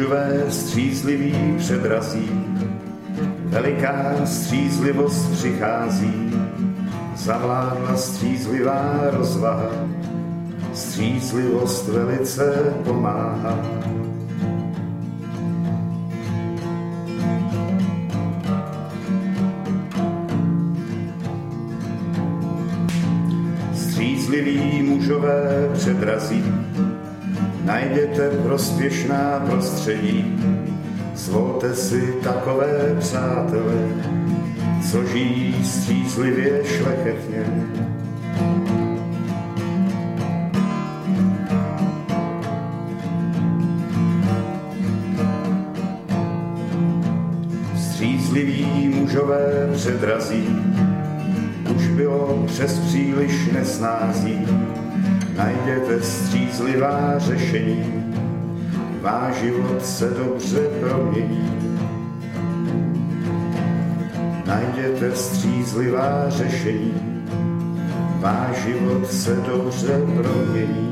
mužové střízliví předrazí, veliká střízlivost přichází, zavládla střízlivá rozvaha, střízlivost velice pomáhá. Střízliví mužové předrazí, najděte prospěšná prostředí, zvolte si takové přátele, co žijí střízlivě šlechetně. Střízliví mužové předrazí, už bylo přes příliš nesnází, najděte střízlivá řešení, váš život se dobře promění. Najděte střízlivá řešení, váš život se dobře promění.